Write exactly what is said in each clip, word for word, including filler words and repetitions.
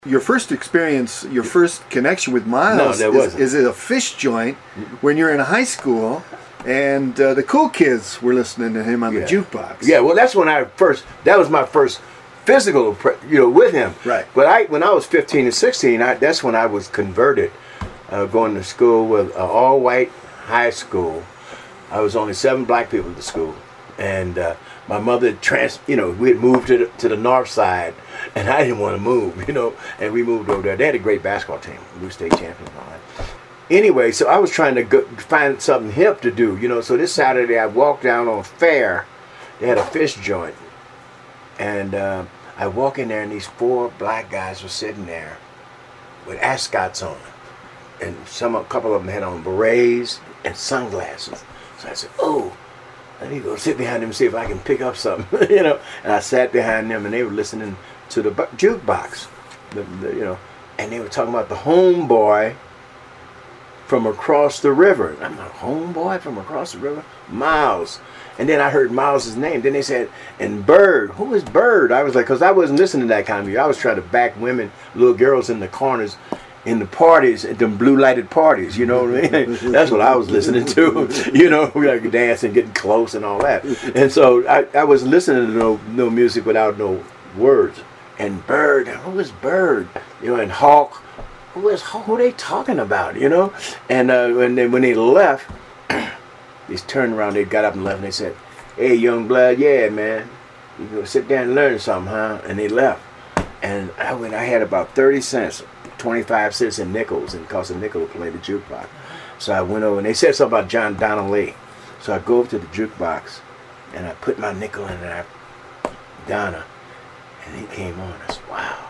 Your first experience, your first connection with Miles, No, there is, wasn't. is at a fish joint when you're in high school, and uh, the cool kids were listening to him on Yeah. the jukebox. Yeah, well, that's when I first. That was my first physical, pre- you know, with him. Right. But I, when I was fifteen and sixteen, I, that's when I was converted, uh, going to school with an all-white high school. I was only seven black people at the school, and uh, my mother trans. You know, we had moved to the, to the north side, and I didn't want to move. You know, and we moved over there. They had a great basketball team. We were state champions and all that. Anyway, so I was trying to go, find something hip to do, you know. So this Saturday I walked down on Fair. They had a fish joint, and uh, I walk in there, and these four black guys were sitting there with ascots on, and some a couple of them had on berets and sunglasses. So I said, "Oh, I need to go sit behind them and see if I can pick up something," you know. And I sat behind them, and they were listening to the bu- jukebox, the, the, you know, and they were talking about the homeboy from across the river. I'm like, homeboy from across the river? Miles. And then I heard Miles's name. Then they said, and Bird. Who is Bird? I was like, because I wasn't listening to that kind of music. I was trying to back women, little girls in the corners, in the parties, at them blue lighted parties, you know what I mean? That's what I was listening to. You know, we like dancing, getting close and all that. And so I, I was listening to no, no music without no words. And Bird, who is Bird? You know, and Hawk. Who is who are they talking about, you know? And uh, when they when they left, they turned around, they got up and left, and they said, "Hey, young blood, yeah, man, you go sit down and learn something, huh?" And they left. And I went. I had about thirty cents, twenty-five cents in nickels, and it cost a nickel to play the jukebox. So I went over, and they said something about John Donnelly. So I go over to the jukebox, and I put my nickel in there, Donna, and he came on. I said, "Wow."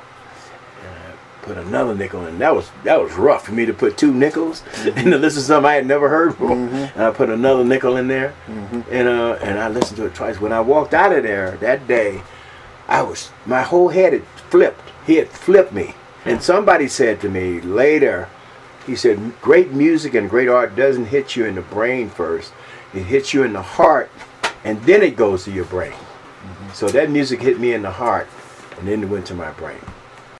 Put another nickel in. That was that was rough for me to put two nickels mm-hmm. and to listen to something I had never heard before. Mm-hmm. And I put another nickel in there, mm-hmm. and uh, and I listened to it twice. When I walked out of there that day, I was my whole head had flipped. He had flipped me. And somebody said to me later, he said, "Great music and great art doesn't hit you in the brain first. It hits you in the heart, and then it goes to your brain." Mm-hmm. So that music hit me in the heart, and then it went to my brain.